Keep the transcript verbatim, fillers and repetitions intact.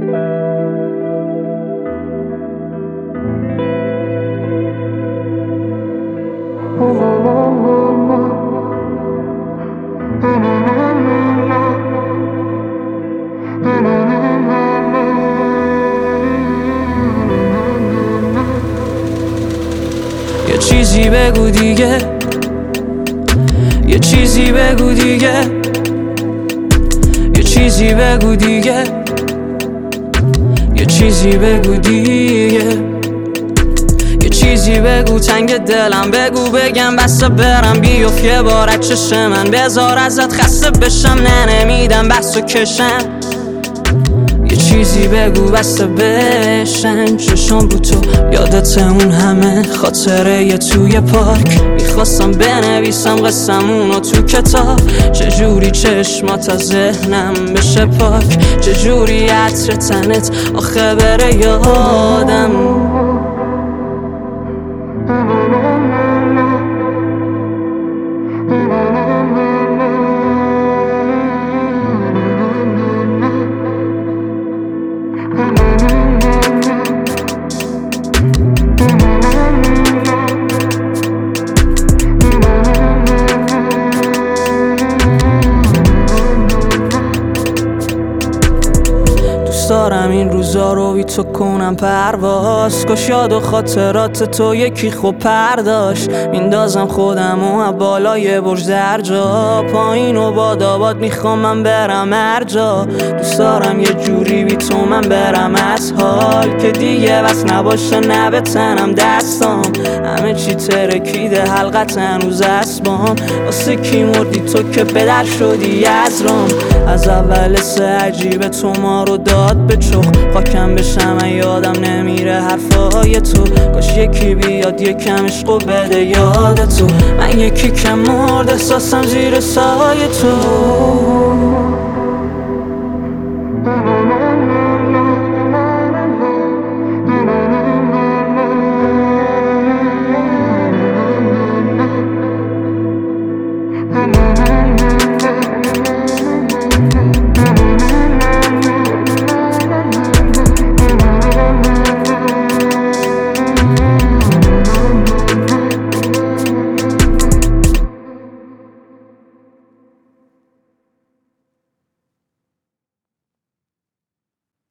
یه چیزی بگو دیگه، یه چیزی بگو دیگه، یه چیزی بگو دیگه، یه چیزی بگو دیگه، یه چیزی بگو تنگ دلم، بگو بگم بسه برم، بیفت یه بار از چشم من، بذار ازت خسته بشم، نه نمیدم بس و کشم. یه چیزی بگو بسته بشن چشم رو تو، یادت اون همه خاطره یه توی پارک، میخواستم بنویسم قصمونو تو کتاب، چجوری چشمات از ذهنم بشه پاک، چجوری عطر تنت آخه بره یادم. دارم این روزا رو بی تو کنم پرواز، کاش یاد و خاطرات تو یکی خوب پرداشت، میندازم خودم و بالای برج در جا، پایین و باد آباد میخوام من برم هر جا، دوست دارم یه جوری بی تو من برم از حال، که دیگه بس نباشه نه به تنم دستام، همه چی ترکیده حلقت هنوز اسبام، واسه کی مردی تو که بدر شدی از رام، از اول سه عجیب تو ما رو داد به چخ، خاکم بشم یادم نمیره حرفای تو، کاش یکی بیاد یکم عشقو بده یاد تو، من یکی که مرد احساسم زیر سایه تو.